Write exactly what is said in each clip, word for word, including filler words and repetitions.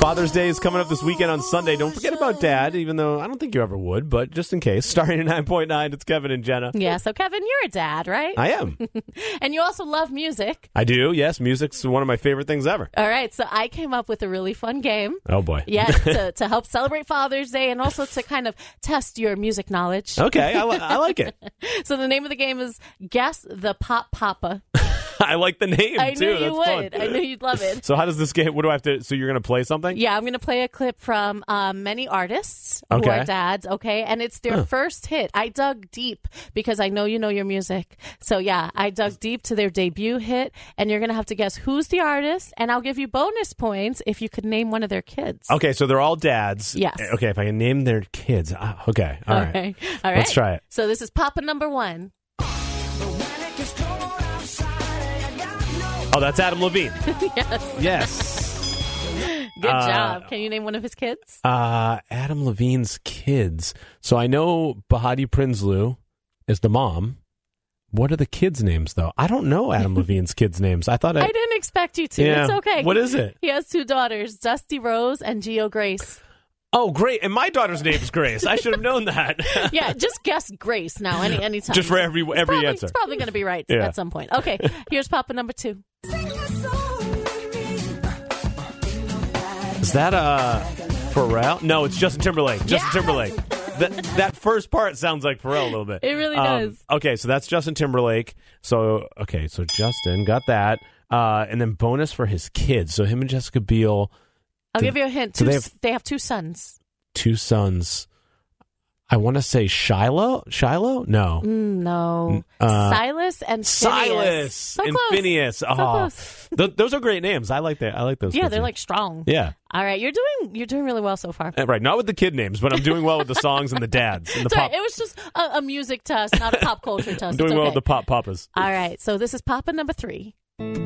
Father's Day is coming up this weekend on Sunday. Don't forget about Dad, even though I don't think you ever would, but just in case. Starting at nine point nine, it's Kevin and Jenna. Yeah, so Kevin, you're a dad, right? I am. And you also love music. I do, yes. Music's one of my favorite things ever. All right, so I came up with a really fun game. Oh, boy. Yeah, to, to help celebrate Father's Day and also to kind of test your music knowledge. Okay, I, li- I like it. So the name of the game is Guess the Pop Papa. I like the name, I too. knew you That's would. fun. I knew you'd love it. So how does this game, what do I have to, so you're going to play something? Yeah, I'm going to play a clip from um, many artists who Okay. are dads, okay? And it's their Huh. first hit. I dug deep because I know you know your music. So, yeah, I dug deep to their debut hit, and you're going to have to guess who's the artist, and I'll give you bonus points if you could name one of their kids. Okay, so they're all dads. Yes. Okay, if I can name their kids. Ah, okay, all right. Okay. All right. Let's try it. So this is Papa number one. Oh, that's Adam Levine. Yes. Yes. Good Uh, job. Can you name one of his kids? Uh, Adam Levine's kids. So I know Bahati Prinsloo is the mom. What are the kids' names, though? I don't know Adam Levine's kids' names. I thought I... I didn't expect you to. Yeah. It's okay. What is it? He has two daughters, Dusty Rose and Geo Grace. Oh, great. And my daughter's name is Grace. I should have known that. Yeah, just guess Grace now, any anytime. Just for every It's every probably, answer. It's probably going to be right Yeah. at some point. Okay, here's Papa number two. Is that uh, Pharrell? No, it's Justin Timberlake. Justin Yes! Timberlake. That, that first part sounds like Pharrell a little bit. It really Um, does. Okay, so that's Justin Timberlake. So, okay, so Justin got that. Uh, and then bonus for his kids. So him and Jessica Biel, I'll do- give you a hint. do Two, they s- have- they have two sons. two sons. I want to say Shiloh? Shiloh? No. Mm, no. Uh, Silas and Phineas. Silas So and close. Phineas. So Oh, close. Th- those are great names. I like that. I like those. Yeah, kids' they're names. like strong. Yeah. All right, you're doing you're doing really well so far. Uh, Right, not with the kid names, but I'm doing well with the songs and the dads and the It's pop. all right. It was just a, a music test, not a pop culture test. I'm doing It's well okay. with the pop papas. All right, so this is Papa number three.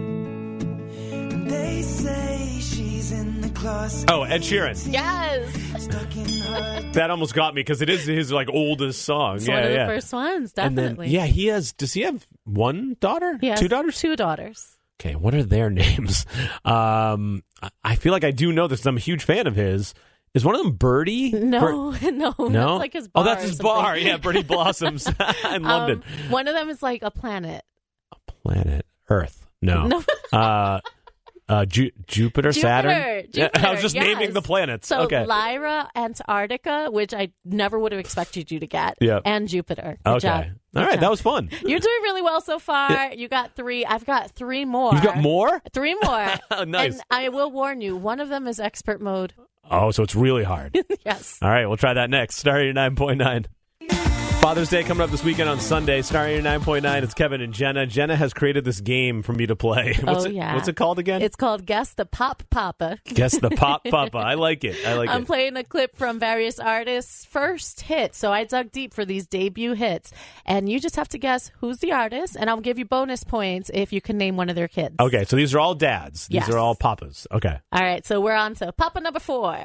They say she's in the closet. Oh, Ed Sheeran. Yes, Stuck in her. That almost got me because it is his like oldest song. it's yeah, one of the yeah. first ones, And definitely. then, yeah, he has. Does he have one daughter? He has Two daughters? Two daughters. Okay, what are their names? Um, I- I feel like I do know this. I'm a huge fan of his. Is one of them Birdie? No, no, No, that's like his bar. Oh, that's or his something. bar. Yeah, Birdie Blossoms in London. Um, one of them is like a planet. Planet Earth. No. No. uh, uh, Ju- Jupiter, Saturn. Jupiter, Yeah, I was just yes. naming the planets. So okay. Lyra, Antarctica, which I never would have expected you to get, Yeah. and Jupiter. Good Okay. job. All Good right, job. that was fun. You're doing really well so far. You got three. I've got three more. You've got more? Three more. Nice. And I will warn you, one of them is expert mode. Oh, so it's really hard. Yes. All right, we'll try that next. Starting at nine point nine. Father's Day coming up this weekend on Sunday. Starting at nine point nine, it's Kevin and Jenna. Jenna has created this game for me to play. What's Oh, it, yeah. What's it called again? It's called Guess the Pop Papa. Guess the Pop Papa. I like it. I like I'm it. playing a clip from various artists' first hit. So I dug deep for these debut hits. And you just have to guess who's the artist, and I'll give you bonus points if you can name one of their kids. Okay, so these are all dads. These Yes. are all papas. Okay. All right, so we're on to Papa number four.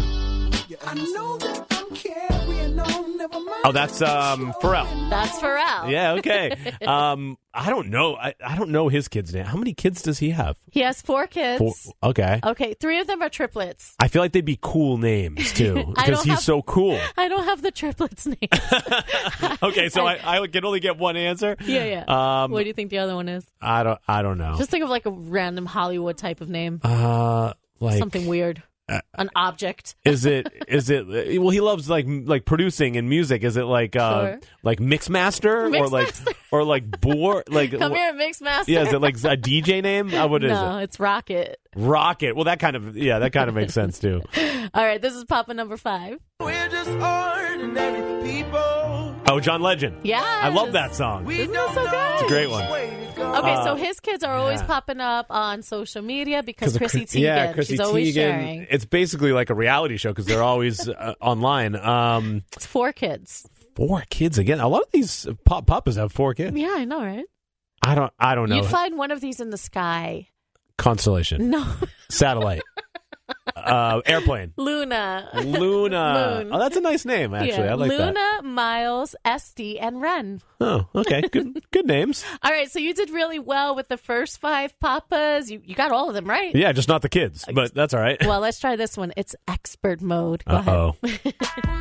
I know that I'm carrying on, never mind. Oh, that's um Pharrell. That's Pharrell. Yeah, okay. um, I don't know. I, I don't know his kid's name. How many kids does he have? He has four kids. Four. Okay. Okay, three of them are triplets. I feel like they'd be cool names too I because don't he's have- so cool. I don't have the triplets' names. Okay, so I, I can only get one answer. Yeah, yeah. Um, What do you think the other one is? I don't. I don't know. Just think of like a random Hollywood type of name. uh, like Something weird. uh, An object. Is it? Is it? Well, he loves like m- like producing and music. Is it like uh Sure. like Mixmaster or like Mixmaster. or like Boar? Like Come wh- here, Mixmaster. Yeah, is it like a D J name? Uh, what is no, it? it's Rocket. Rocket. Well, that kind of yeah, that kind of makes sense too. All right, this is Papa number five. We're just ordinary people. Oh, John Legend. Yeah. I love that song. We Isn't don't that so know good? It's a great one. which way to go. Okay, Uh, so his kids are always yeah. popping up on social media because of Chrissy Chris- Teigen. yeah, Chrissy She's always Teigen. sharing. It's basically like a reality show because they're always uh, online. Um, It's four kids. four kids again. A lot of these pop papas have four kids. Yeah, I know, right? I don't. I don't know. You'd find one of these in the sky. Constellation, No. satellite. uh, airplane. Luna. Luna. Moon. Oh, that's a nice name, actually. Yeah. I like Luna, that. Miles, Esty, and Ren. Oh, okay. Good good names. All right, so you did really well with the first five papas. You you got all of them right. Yeah, just not the kids, but that's all right. Well, let's try this one. It's expert mode. Go Uh-oh. ahead.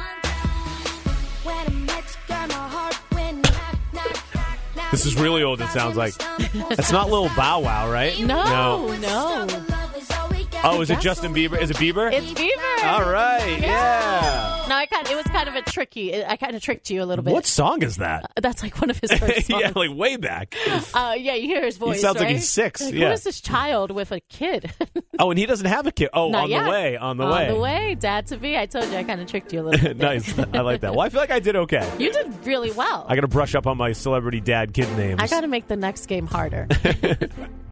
This is really old, it sounds like. It's not Lil Bow Wow, right? No, no. Oh, is it Yes. Justin Bieber? Is it Bieber? It's Bieber. All right, yeah. No, I kind it was kind of a tricky. I kind of tricked you a little bit. What song is that? That's like one of his first songs. yeah, like way back. Uh, yeah, you hear his voice. sounds like right? he's six, Like, yeah. Who is this child with a kid? Oh, and he doesn't have a kid. Oh, Not on yet. the way, on the On way. the way, dad to be. I told you, I kind of tricked you a little bit. there. Nice. I like that. Well, I feel like I did okay. You did really well. I got to brush up on my celebrity dad kid names. I got to make the next game harder.